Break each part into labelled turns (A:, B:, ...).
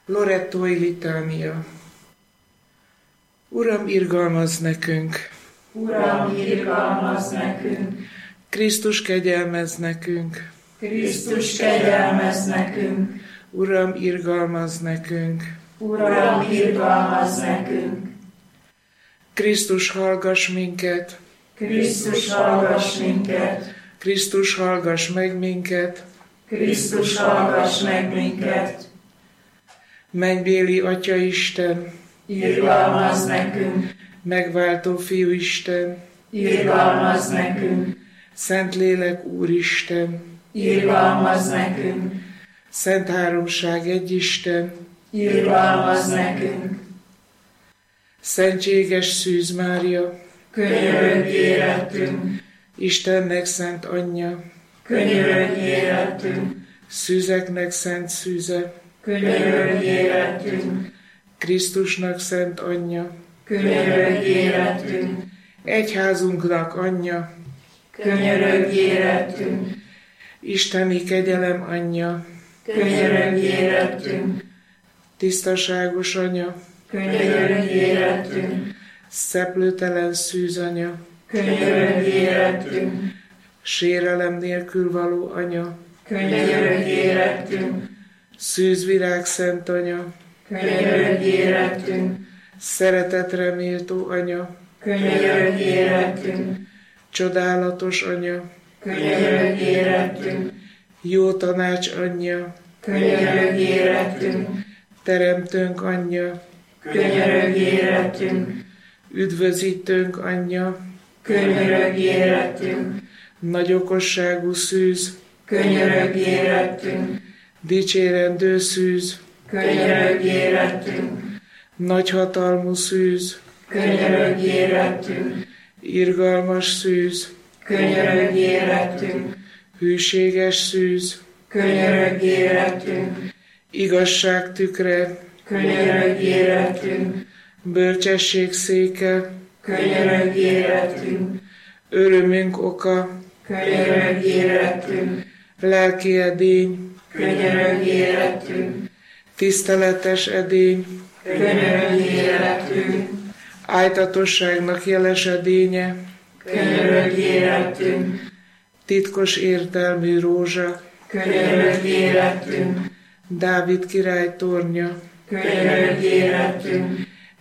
A: Lorettói litánia. Uram, irgalmazz nekünk!
B: Uram, irgalmazz nekünk!
A: Krisztus, kegyelmezz nekünk!
B: Krisztus, kegyelmezz nekünk!
A: Uram, irgalmazz nekünk!
B: Uram, irgalmazz nekünk!
A: Krisztus, hallgass minket!
B: Krisztus, hallgass minket!
A: Krisztus, hallgass meg minket!
B: Krisztus, hallgass meg minket!
A: Mennybéli Atya Isten!
B: Irgalmazz nekünk!
A: Megváltó Fiú Isten!
B: Irgalmazz nekünk!
A: Szentlélek Úristen!
B: Irgalmazz nekünk!
A: Szent Háromság egy Isten!
B: Irgalmazz nekünk!
A: Szentséges Szűz Mária!
B: Könyörögj érettünk!
A: Istennek szent anyja!
B: Könyörögj érettünk!
A: Szűzeknek szent szűze!
B: Könyörögj érettünk!
A: Krisztusnak szent anyja!
B: Könyörögj érettünk!
A: Egyházunknak anyja!
B: Könyörögj érettünk!
A: Isteni kegyelem anyja!
B: Könyörögj érettünk!
A: Tisztaságos anya!
B: Könyörögj érettünk!
A: Szeplőtelen szűz anya!
B: Könyörögj érettünk!
A: Sérelem nélkül való anya!
B: Könyörögj érettünk!
A: Szűzvirág szent anya!
B: Könyörögj érettünk!
A: Szeretetre méltó anya!
B: Könyörögj érettünk!
A: Csodálatos anya!
B: Könyörögj érettünk!
A: Jó tanács anyja!
B: Könyörögj érettünk!
A: Teremtőnk anyja!
B: Könyörögj érettünk!
A: Üdvözítőnk anyja!
B: Könyörögj érettünk!
A: Nagy okosságú szűz!
B: Könyörögj érettünk!
A: Dicsérendő szűz!
B: Könyörögj érettünk!
A: Nagy hatalmú szűz!
B: Könyörögj érettünk!
A: Irgalmas szűz!
B: Könyörögj érettünk!
A: Hűséges szűz!
B: Könyörögj érettünk!
A: Igazság tükre!
B: Könyörögj érettünk!
A: Bölcsesség széke!
B: Könyörögj érettünk!
A: Örömünk oka!
B: Könyörögj érettünk!
A: Lelki edény!
B: Könyörögj érettünk!
A: Tiszteletes edény!
B: Könyörögj érettünk!
A: Ájtatosságnak jeles edénye!
B: Könyörögj érettünk!
A: Titkos értelmű rózsa!
B: Könyörögj érettünk!
A: Dávid király tornya!
B: Könyörögj érettünk!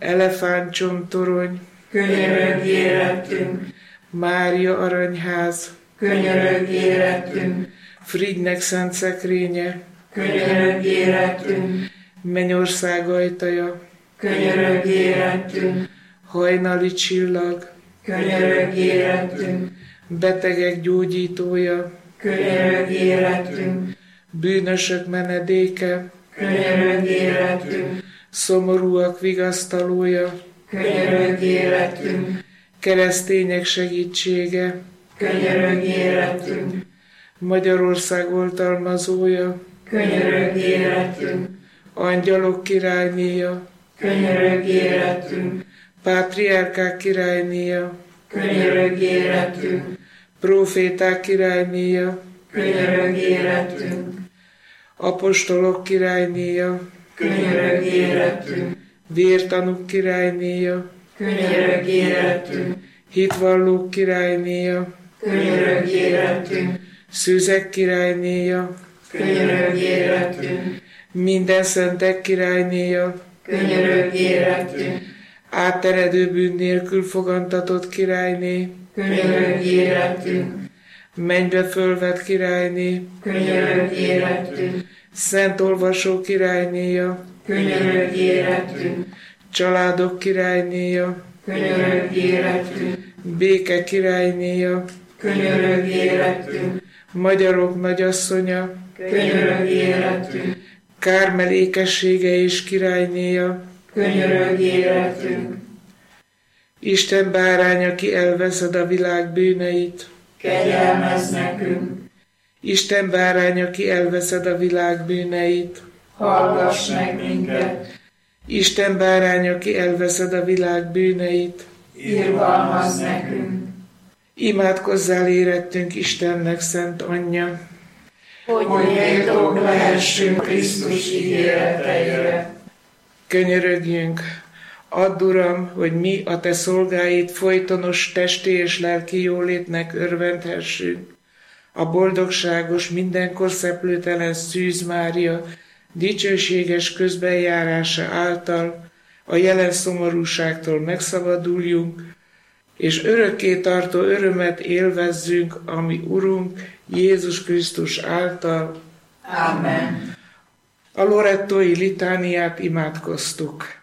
A: Elefántcsontorony!
B: Könyörögj érettünk!
A: Mária aranyház!
B: Könyörögj érettünk!
A: Frigynek szent szekrénye!
B: Könyörögj érettünk!
A: Mennyország ajtaja!
B: Könyörögj érettünk!
A: Hajnali csillag!
B: Könyörögj érettünk!
A: Betegek gyógyítója!
B: Könyörögj érettünk!
A: Bűnösök menedéke!
B: Könyörögj érettünk!
A: Szomorúak vigasztalója!
B: Könyörögj érettünk!
A: Keresztények segítsége!
B: Könyörögj érettünk!
A: Magyarország oltalmazója!
B: Könyörögj érettünk!
A: Angyalok királynéja!
B: Könyörögj érettünk!
A: Pátriárkák királynéja!
B: Könyörögj érettünk!
A: Próféták királynéja!
B: Könyörögj érettünk!
A: Apostolok királynéja!
B: Könyörögj érettünk!
A: Vértanúk királynéja!
B: Könyörögj érettünk!
A: Hitvallók királynéja!
B: Könyörögj érettünk!
A: Szűzek királynéja!
B: Könyörögj érettünk!
A: Minden szentek királynéja!
B: Könyörögj érettünk!
A: Átteredő bűn nélkül fogantatott királyné!
B: Könyörögj érettünk!
A: Mennybe fölvett királyné!
B: Könyörögj érettünk!
A: Szent olvasó királynéja!
B: Könyörögj érettünk!
A: Családok királynéja!
B: Könyörögj érettünk!
A: Béke királynéja!
B: Könyörögj érettünk!
A: Magyarok nagyasszonya!
B: Könyörögj érettünk!
A: Kármelékessége és királynéja!
B: Könyörögj érettünk!
A: Isten bárány, aki elveszed a világ bűneit!
B: Kegyelmezz nekünk!
A: Isten bárány, aki elveszed a világ bűneit!
B: Hallgass meg minket!
A: Isten bárány, aki elveszed a világ bűneit!
B: Irgalmazz nekünk!
A: Imádkozzál érettünk Istennek szent anyja!
B: hogy méltók lehessünk Krisztus ígéreteire.
A: Könyörögjünk, add, Uram, hogy mi, a Te szolgáid folytonos testi és lelki jólétnek örvendhessünk. A boldogságos, mindenkor szeplőtelen Szűz Mária dicsőséges közbenjárása által a jelen szomorúságtól megszabaduljunk, és örökké tartó örömet élvezzünk, ami Urunk Jézus Krisztus által.
B: Amen.
A: A Lorettói litániát imádkoztuk.